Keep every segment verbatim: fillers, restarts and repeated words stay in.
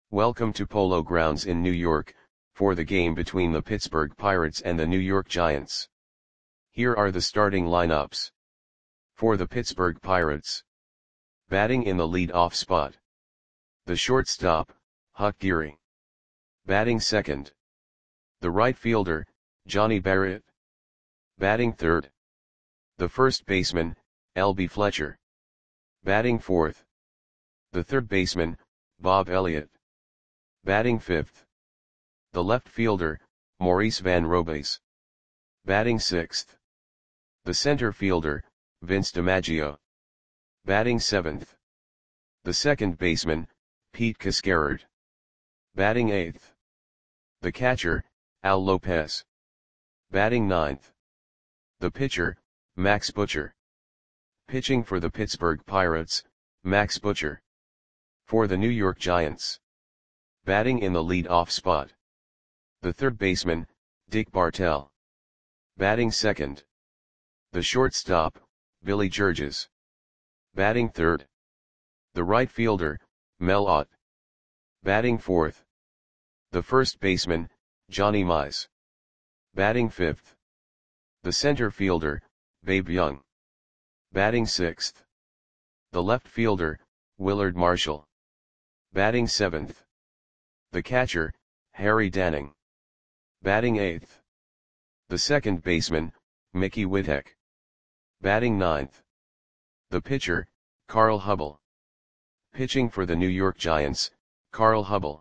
Welcome to Polo Grounds in New York, for the game between the Pittsburgh Pirates and the New York Giants. Here are the starting lineups. For the Pittsburgh Pirates. Batting in the lead-off spot. The shortstop, Huck Geary. Batting second. The right fielder, Johnny Barrett. Batting third. The first baseman, L B Fletcher. Batting fourth. The third baseman, Bob Elliott. Batting fifth. The left fielder, Maurice Van Robays. Batting sixth. The center fielder, Vince DiMaggio. Batting seventh. The second baseman, Pete Cascarard. Batting eighth. The catcher, Al Lopez. Batting ninth. The pitcher, Max Butcher. Pitching for the Pittsburgh Pirates, Max Butcher. For the New York Giants. Batting in the lead-off spot. The third baseman, Dick Bartell. Batting second. The shortstop, Billy Georges. Batting third. The right fielder, Mel Ott. Batting fourth. The first baseman, Johnny Mize. Batting fifth. The center fielder, Babe Young. Batting sixth. The left fielder, Willard Marshall. Batting seventh. The catcher, Harry Danning. Batting eighth. The second baseman, Mickey Whittek. Batting ninth. The pitcher, Carl Hubbell. Pitching for the New York Giants, Carl Hubbell.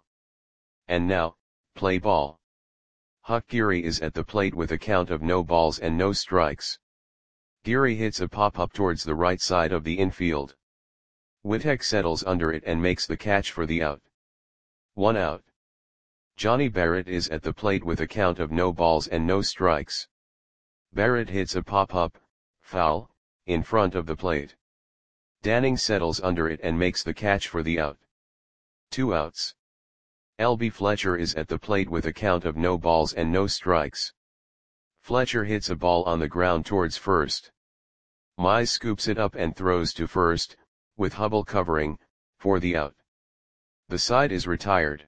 And now, play ball. Huck Geary is at the plate with a count of no balls and no strikes. Geary hits a pop-up towards the right side of the infield. Whittek settles under it and makes the catch for the out. One out. Johnny Barrett is at the plate with a count of no balls and no strikes. Barrett hits a pop-up, foul, in front of the plate. Danning settles under it and makes the catch for the out. Two outs. L B Fletcher is at the plate with a count of no balls and no strikes. Fletcher hits a ball on the ground towards first. Mize scoops it up and throws to first, with Hubbell covering, for the out. The side is retired.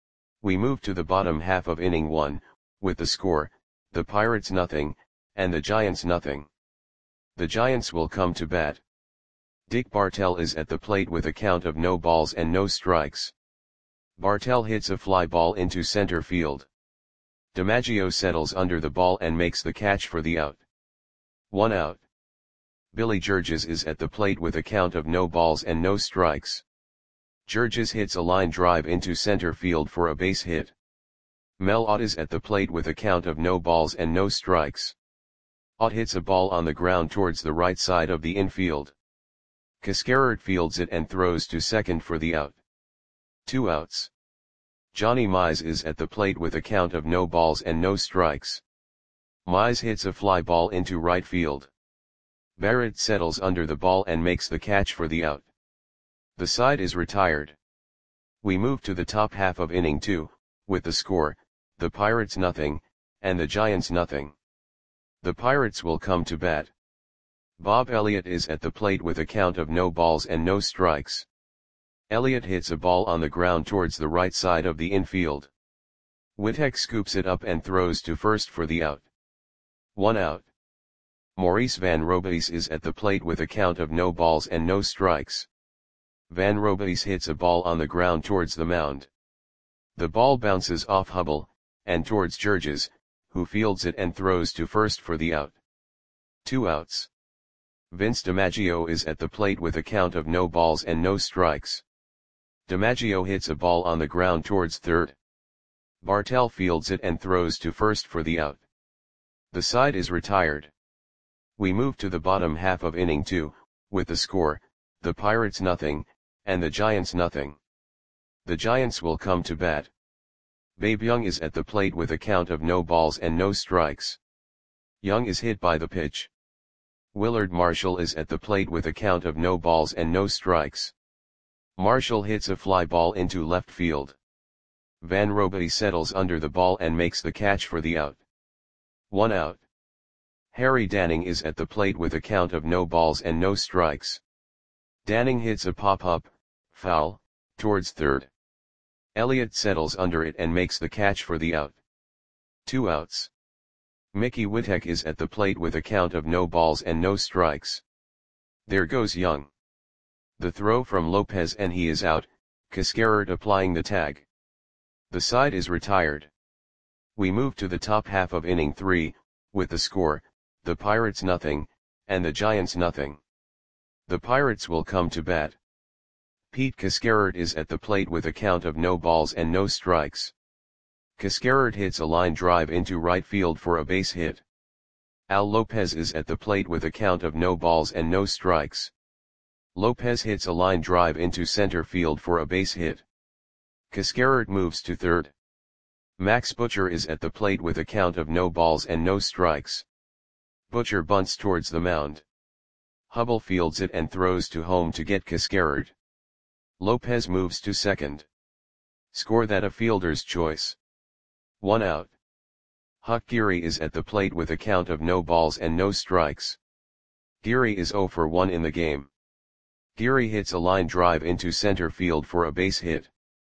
We move to the bottom half of inning one, with the score, the Pirates nothing, and the Giants nothing. The Giants will come to bat. Dick Bartell is at the plate with a count of no balls and no strikes. Bartell hits a fly ball into center field. DiMaggio settles under the ball and makes the catch for the out. One out. Billy Georges is at the plate with a count of no balls and no strikes. Georges hits a line drive into center field for a base hit. Mel Ott is at the plate with a count of no balls and no strikes. Ott hits a ball on the ground towards the right side of the infield. Cascarard fields it and throws to second for the out. Two outs. Johnny Mize is at the plate with a count of no balls and no strikes. Mize hits a fly ball into right field. Barrett settles under the ball and makes the catch for the out. The side is retired. We move to the top half of inning two, with the score, the Pirates nothing, and the Giants nothing. The Pirates will come to bat. Bob Elliott is at the plate with a count of no balls and no strikes. Elliott hits a ball on the ground towards the right side of the infield. Whittek scoops it up and throws to first for the out. One out. Maurice Van Robays is at the plate with a count of no balls and no strikes. Van Robays hits a ball on the ground towards the mound. The ball bounces off Hubbell, and towards Georges, who fields it and throws to first for the out. Two outs. Vince DiMaggio is at the plate with a count of no balls and no strikes. DiMaggio hits a ball on the ground towards third. Bartell fields it and throws to first for the out. The side is retired. We move to the bottom half of inning two, with the score, the Pirates nothing, and the Giants nothing. The Giants will come to bat. Babe Young is at the plate with a count of no balls and no strikes. Young is hit by the pitch. Willard Marshall is at the plate with a count of no balls and no strikes. Marshall hits a fly ball into left field. Van Robays settles under the ball and makes the catch for the out. One out. Harry Danning is at the plate with a count of no balls and no strikes. Danning hits a pop-up, foul, towards third. Elliott settles under it and makes the catch for the out. Two outs. Mickey Whittek is at the plate with a count of no balls and no strikes. There goes Young. The throw from Lopez and he is out, Cascarard applying the tag. The side is retired. We move to the top half of inning three, with the score, the Pirates nothing, and the Giants nothing. The Pirates will come to bat. Pete Cascarard is at the plate with a count of no balls and no strikes. Cascarard hits a line drive into right field for a base hit. Al Lopez is at the plate with a count of no balls and no strikes. Lopez hits a line drive into center field for a base hit. Cascarard moves to third. Max Butcher is at the plate with a count of no balls and no strikes. Butcher bunts towards the mound. Hubble fields it and throws to home to get Cascarard. Lopez moves to second. Score that a fielder's choice. One out. Huck Geary is at the plate with a count of no balls and no strikes. Geary is oh for one in the game. Geary hits a line drive into center field for a base hit.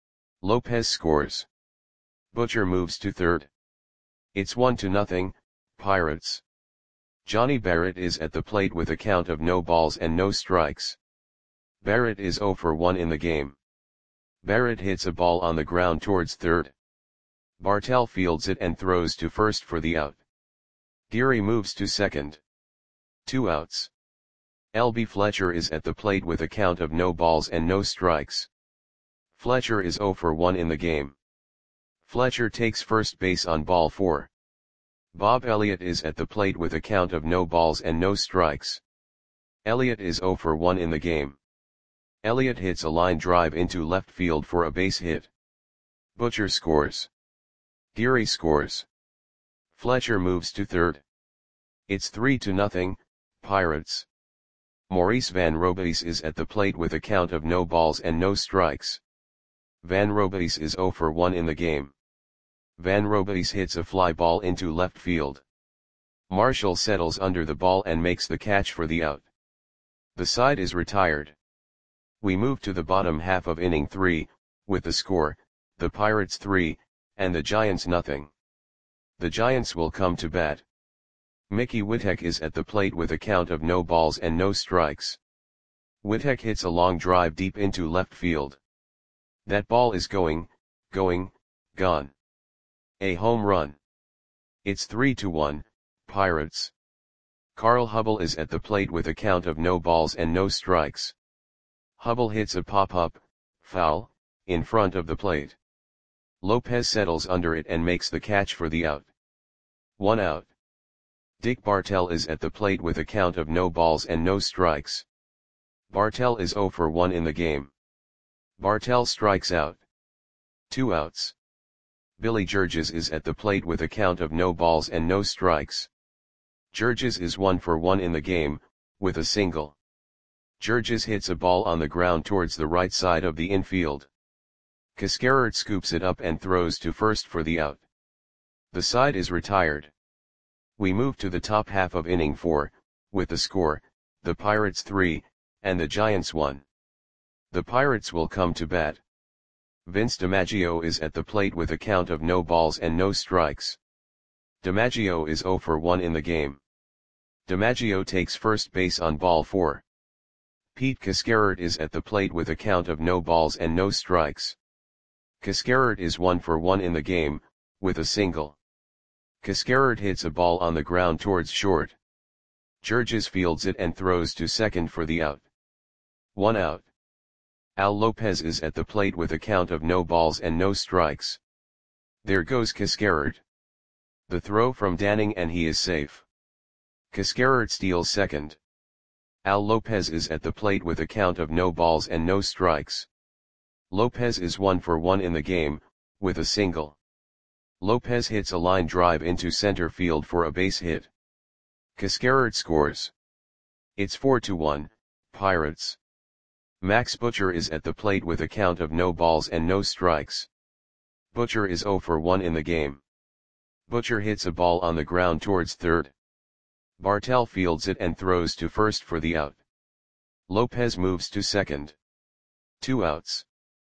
Lopez scores. Butcher moves to third. It's one to nothing, Pirates. Johnny Barrett is at the plate with a count of no balls and no strikes. Barrett is oh for one in the game. Barrett hits a ball on the ground towards third. Bartell fields it and throws to first for the out. Geary moves to second. Two outs. L B Fletcher is at the plate with a count of no balls and no strikes. Fletcher is oh for one in the game. Fletcher takes first base on ball four. Bob Elliott is at the plate with a count of no balls and no strikes. Elliott is oh for one in the game. Elliott hits a line drive into left field for a base hit. Butcher scores. Geary scores. Fletcher moves to third. It's three to nothing, Pirates. Maurice Van Robeis is at the plate with a count of no balls and no strikes. Van Robeis is oh for one in the game. Van Robeis hits a fly ball into left field. Marshall settles under the ball and makes the catch for the out. The side is retired. We move to the bottom half of inning three, with the score, the Pirates three, and the Giants nothing. The Giants will come to bat. Mickey Whittek is at the plate with a count of no balls and no strikes. Whittek hits a long drive deep into left field. That ball is going, going, gone. A home run. It's three to one, Pirates. Carl Hubble is at the plate with a count of no balls and no strikes. Hubble hits a pop-up, foul, in front of the plate. Lopez settles under it and makes the catch for the out. One out. Dick Bartell is at the plate with a count of no balls and no strikes. Bartell is oh for one in the game. Bartell strikes out. Two outs. Billy Georges is at the plate with a count of no balls and no strikes. Georges is one for one in the game, with a single. Georges hits a ball on the ground towards the right side of the infield. Cascarard scoops it up and throws to first for the out. The side is retired. We move to the top half of inning four, with the score, the Pirates three, and the Giants one. The Pirates will come to bat. Vince DiMaggio is at the plate with a count of no balls and no strikes. DiMaggio is oh for one in the game. DiMaggio takes first base on ball four. Pete Cascarard is at the plate with a count of no balls and no strikes. Cascarard is one for one in the game, with a single. Cascarard hits a ball on the ground towards short. Georges fields it and throws to second for the out. One out. Al Lopez is at the plate with a count of no balls and no strikes. There goes Cascarard. The throw from Danning and he is safe. Cascarard steals second. Al Lopez is at the plate with a count of no balls and no strikes. Lopez is one for one in the game, with a single. Lopez hits a line drive into center field for a base hit. Cascarard scores. It's four to one, Pirates. Max Butcher is at the plate with a count of no balls and no strikes. Butcher is oh for one in the game. Butcher hits a ball on the ground towards third. Bartell fields it and throws to first for the out. Lopez moves to second. Two outs.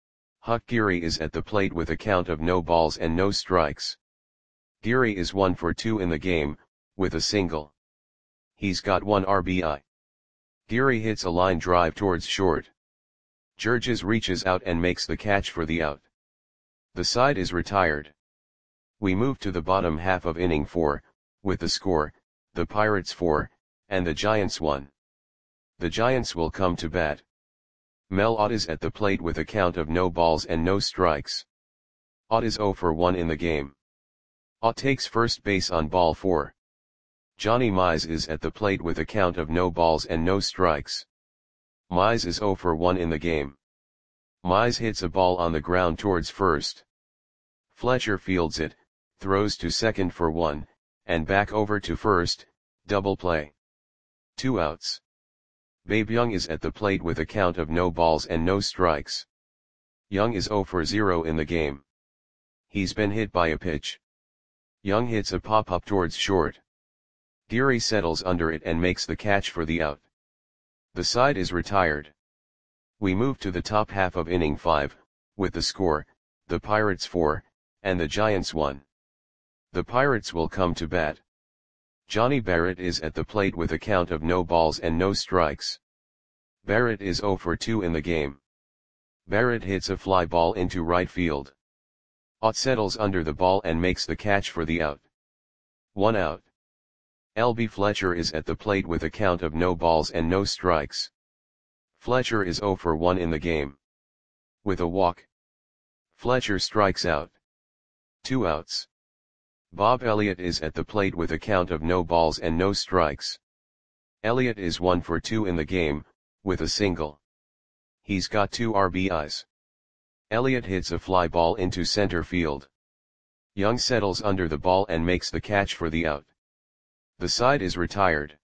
Huck Geary is at the plate with a count of no balls and no strikes. Geary is one for two in the game, with a single. He's got one R B I. Geary hits a line drive towards short. Georges reaches out and makes the catch for the out. The side is retired. We move to the bottom half of inning four, with the score, the Pirates four, and the Giants one. The Giants will come to bat. Mel Ott is at the plate with a count of no balls and no strikes. Ott is oh for one in the game. Ott takes first base on ball four. Johnny Mize is at the plate with a count of no balls and no strikes. Mize is oh for one in the game. Mize hits a ball on the ground towards first. Fletcher fields it, throws to second for one, and back over to first, double play. Two outs. Babe Young is at the plate with a count of no balls and no strikes. Young is oh for zero in the game. He's been hit by a pitch. Young hits a pop-up towards short. Geary settles under it and makes the catch for the out. The side is retired. We move to the top half of inning five, with the score, the Pirates four, and the Giants one. The Pirates will come to bat. Johnny Barrett is at the plate with a count of no balls and no strikes. Barrett is oh for two in the game. Barrett hits a fly ball into right field. Ott settles under the ball and makes the catch for the out. One out. L B Fletcher is at the plate with a count of no balls and no strikes. Fletcher is oh for one in the game. With a walk, Fletcher strikes out. Two outs. Bob Elliott is at the plate with a count of no balls and no strikes. Elliott is one for two in the game, with a single. He's got two R B Is. Elliott hits a fly ball into center field. Young settles under the ball and makes the catch for the out. The side is retired.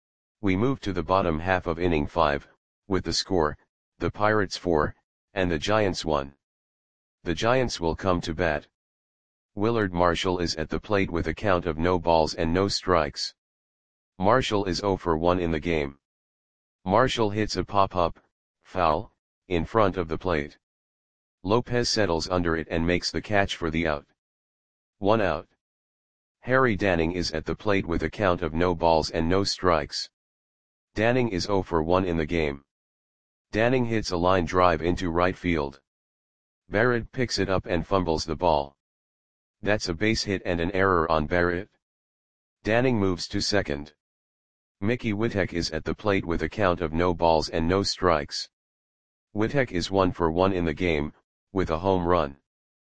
We move to the bottom half of inning five, with the score, the Pirates four, and the Giants one. The Giants will come to bat. Willard Marshall is at the plate with a count of no balls and no strikes. Marshall is oh for one in the game. Marshall hits a pop-up, foul, in front of the plate. Lopez settles under it and makes the catch for the out. One out. Harry Danning is at the plate with a count of no balls and no strikes. Danning is oh for one in the game. Danning hits a line drive into right field. Barrett picks it up and fumbles the ball. That's a base hit and an error on Barrett. Danning moves to second. Mickey Witek is at the plate with a count of no balls and no strikes. Witek is one for one in the game, with a home run.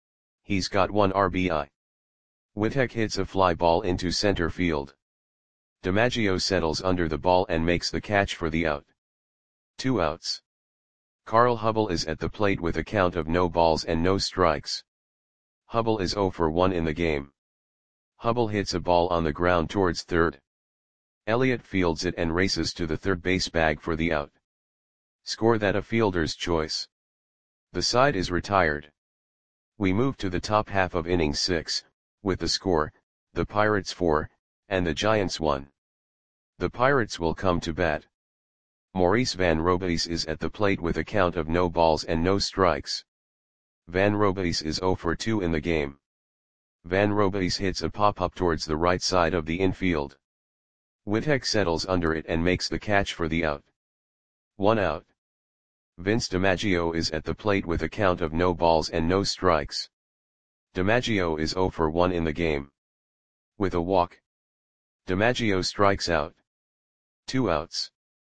He's got one R B I. Witek hits a fly ball into center field. DiMaggio settles under the ball and makes the catch for the out. Two outs. Carl Hubbell is at the plate with a count of no balls and no strikes. Hubbell is oh for one in the game. Hubbell hits a ball on the ground towards third. Elliott fields it and races to the third base bag for the out. Score that a fielder's choice. The side is retired. We move to the top half of inning six, with the score, the Pirates four, and the Giants one. The Pirates will come to bat. Maurice Van Robeis is at the plate with a count of no balls and no strikes. Van Robeis is oh for two in the game. Van Robeis hits a pop-up towards the right side of the infield. Witek settles under it and makes the catch for the out. One out. Vince DiMaggio is at the plate with a count of no balls and no strikes. DiMaggio is oh for one in the game. With a walk, DiMaggio strikes out. Two outs.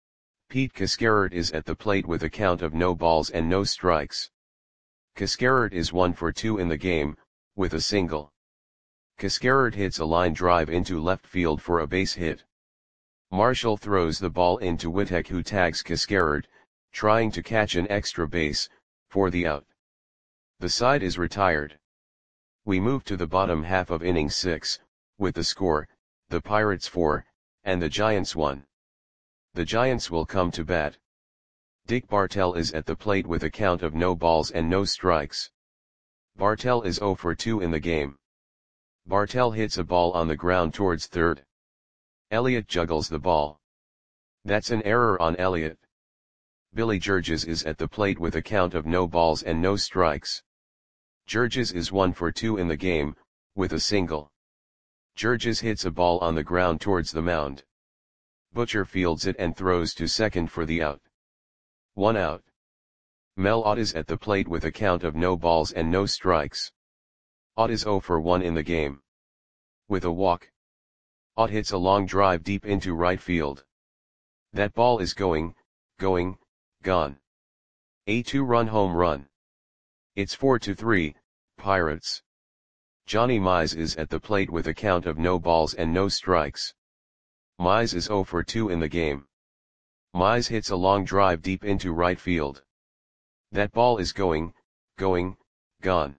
Pete Cascarert is at the plate with a count of no balls and no strikes. Cascarert is one for two in the game, with a single. Cascarert hits a line drive into left field for a base hit. Marshall throws the ball into Witek, who tags Cascarert, trying to catch an extra base, for the out. The side is retired. We move to the bottom half of inning six, with the score, the Pirates four, and the Giants one. The Giants will come to bat. Dick Bartell is at the plate with a count of no balls and no strikes. Bartell is oh for two in the game. Bartell hits a ball on the ground towards third. Elliott juggles the ball. That's an error on Elliott. Billy Georges is at the plate with a count of no balls and no strikes. Georges is one for two in the game, with a single. Georges hits a ball on the ground towards the mound. Butcher fields it and throws to second for the out. One out. Mel Ott is at the plate with a count of no balls and no strikes. Ott is zero for one in the game. With a walk. Ott hits a long drive deep into right field. That ball is going, going, gone. A two-run home run. It's four to three, Pirates. Johnny Mize is at the plate with a count of no balls and no strikes. Mize is zero for two in the game. Mize hits a long drive deep into right field. That ball is going, going, gone.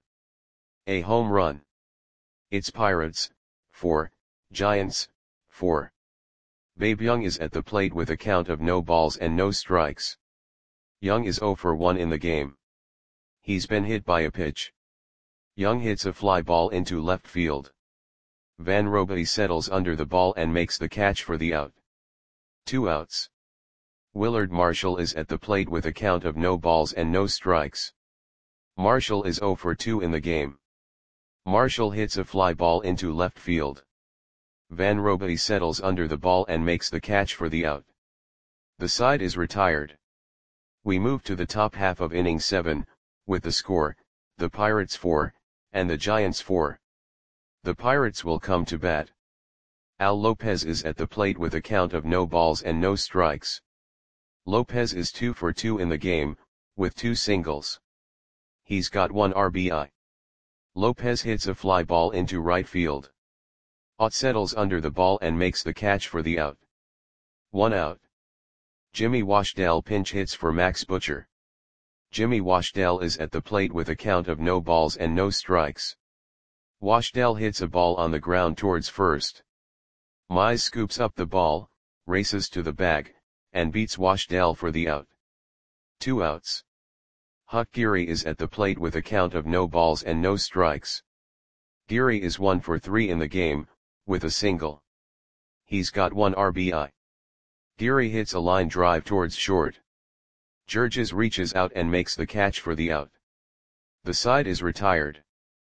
A home run. It's Pirates, four, Giants, four. Babe Young is at the plate with a count of no balls and no strikes. Young is zero for one in the game. He's been hit by a pitch. Young hits a fly ball into left field. Van Robidy settles under the ball and makes the catch for the out. Two outs. Willard Marshall is at the plate with a count of no balls and no strikes. Marshall is zero for two in the game. Marshall hits a fly ball into left field. Van Robidy settles under the ball and makes the catch for the out. The side is retired. We move to the top half of inning seven, with the score, the Pirates four, and the Giants four. The Pirates will come to bat. Al Lopez is at the plate with a count of no balls and no strikes. Lopez is two for two in the game, with two singles. He's got one R B I. Lopez hits a fly ball into right field. Ott settles under the ball and makes the catch for the out. One out. Jimmy Washdale pinch hits for Max Butcher. Jimmy Washdale is at the plate with a count of no balls and no strikes. Washdale hits a ball on the ground towards first. Mize scoops up the ball, races to the bag, and beats Washdale for the out. Two outs. Huck Geary is at the plate with a count of no balls and no strikes. Geary is one for three in the game, with a single. He's got one R B I. Geary hits a line drive towards short. Georges reaches out and makes the catch for the out. The side is retired.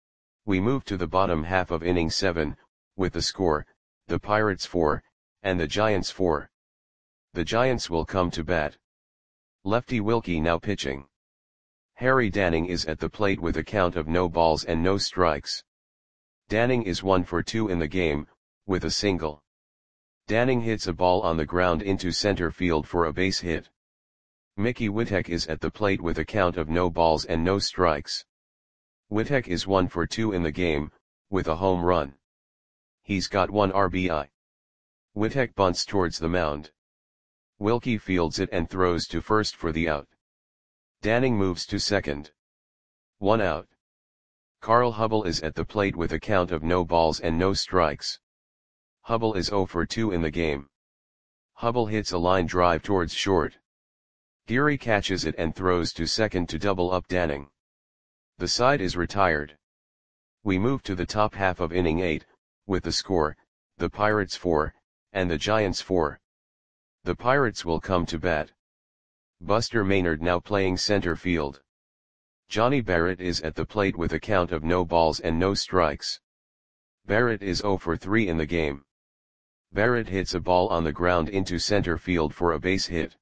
We move to the bottom half of inning seven, with the score, the Pirates four, and the Giants four. The Giants will come to bat. Lefty Wilkie now pitching. Harry Danning is at the plate with a count of no balls and no strikes. Danning is one for two in the game, with a single. Danning hits a ball on the ground into center field for a base hit. Mickey Witek is at the plate with a count of no balls and no strikes. Witek is one for two in the game, with a home run. He's got one R B I. Witek bunts towards the mound. Wilkie fields it and throws to first for the out. Danning moves to second. One out. Carl Hubbell is at the plate with a count of no balls and no strikes. Hubbell is zero for two in the game. Hubbell hits a line drive towards short. Geary catches it and throws to second to double up Danning. The side is retired. We move to the top half of inning eight, with the score, the Pirates four, and the Giants four. The Pirates will come to bat. Buster Maynard now playing center field. Johnny Barrett is at the plate with a count of no balls and no strikes. Barrett is zero for three in the game. Barrett hits a ball on the ground into center field for a base hit.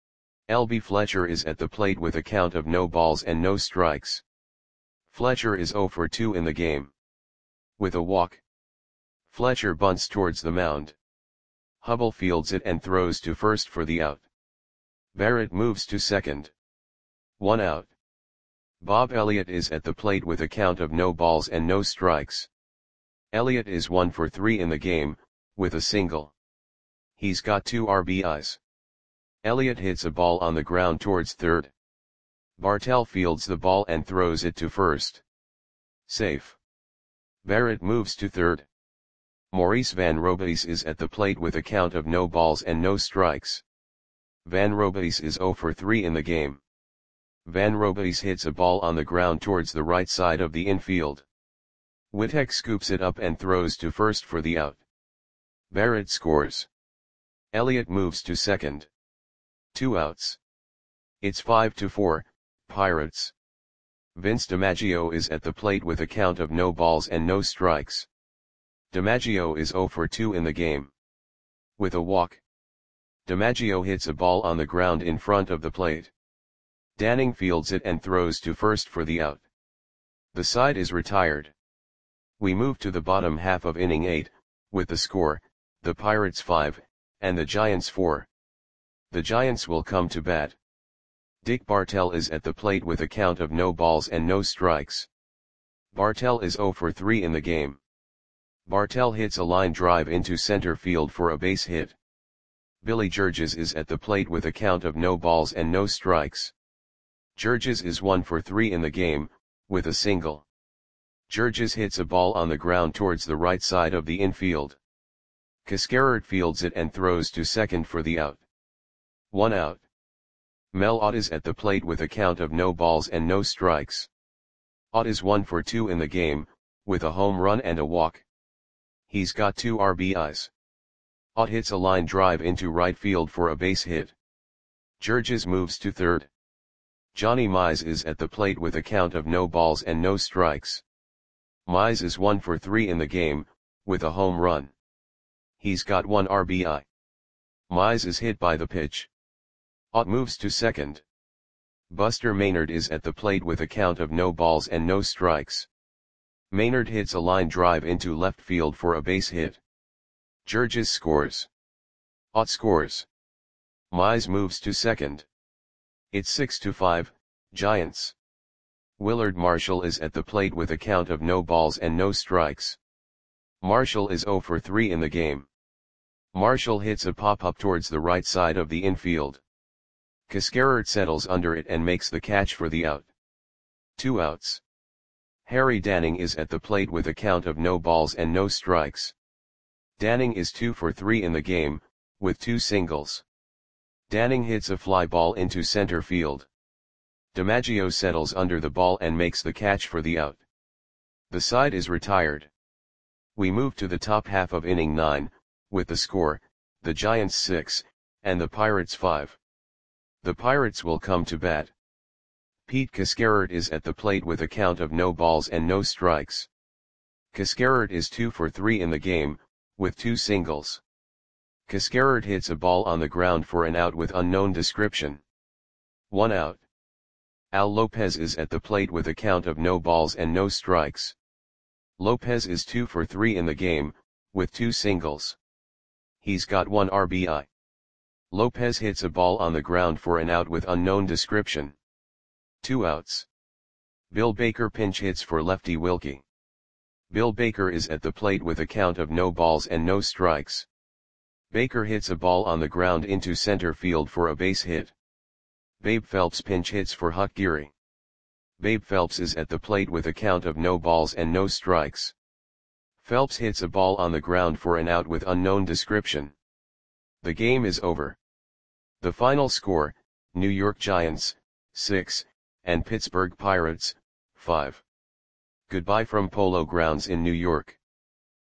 L B Fletcher is at the plate with a count of no balls and no strikes. Fletcher is zero for two in the game. With a walk. Fletcher bunts towards the mound. Hubbell fields it and throws to first for the out. Barrett moves to second. One out. Bob Elliott is at the plate with a count of no balls and no strikes. Elliott is one for three in the game, with a single. He's got two R B Is. Elliott hits a ball on the ground towards third. Bartell fields the ball and throws it to first. Safe. Barrett moves to third. Maurice Van Robides is at the plate with a count of no balls and no strikes. Van Robides is zero for three in the game. Van Robides hits a ball on the ground towards the right side of the infield. Witek scoops it up and throws to first for the out. Barrett scores. Elliott moves to second. Two outs. It's five to four, Pirates. Vince DiMaggio is at the plate with a count of no balls and no strikes. DiMaggio is zero for two in the game. With a walk, DiMaggio hits a ball on the ground in front of the plate. Danning fields it and throws to first for the out. The side is retired. We move to the bottom half of inning eight, with the score, the Pirates five, and the Giants four. The Giants will come to bat. Dick Bartell is at the plate with a count of no balls and no strikes. Bartell is zero for three in the game. Bartell hits a line drive into center field for a base hit. Billy Georges is at the plate with a count of no balls and no strikes. Georges is one for three in the game, with a single. Georges hits a ball on the ground towards the right side of the infield. Cascarert fields it and throws to second for the out. One out. Mel Ott is at the plate with a count of no balls and no strikes. Ott is one for two in the game, with a home run and a walk. He's got two R B Is. Ott hits a line drive into right field for a base hit. Georges moves to third. Johnny Mize is at the plate with a count of no balls and no strikes. Mize is one for three in the game, with a home run. He's got one R B I. Mize is hit by the pitch. Ott moves to second. Buster Maynard is at the plate with a count of no balls and no strikes. Maynard hits a line drive into left field for a base hit. Georges scores. Ott scores. Mize moves to second. It's six to five, Giants. Willard Marshall is at the plate with a count of no balls and no strikes. Marshall is zero for three in the game. Marshall hits a pop-up towards the right side of the infield. Cascarert settles under it and makes the catch for the out. Two outs. Harry Danning is at the plate with a count of no balls and no strikes. Danning is two for three in the game, with two singles. Danning hits a fly ball into center field. DiMaggio settles under the ball and makes the catch for the out. The side is retired. We move to the top half of inning nine, with the score, the Giants six, and the Pirates five. The Pirates will come to bat. Pete Cascarert is at the plate with a count of no balls and no strikes. Cascarert is two for three in the game, with two singles. Cascarert hits a ball on the ground for an out with unknown description. One out. Al Lopez is at the plate with a count of no balls and no strikes. Lopez is two for three in the game, with two singles. He's got one R B I. Lopez hits a ball on the ground for an out with unknown description. Two outs. Bill Baker pinch hits for lefty Wilkie. Bill Baker is at the plate with a count of no balls and no strikes. Baker hits a ball on the ground into center field for a base hit. Babe Phelps pinch hits for Huck Geary. Babe Phelps is at the plate with a count of no balls and no strikes. Phelps hits a ball on the ground for an out with unknown description. The game is over. The final score, New York Giants, six, and Pittsburgh Pirates, five. Goodbye from Polo Grounds in New York.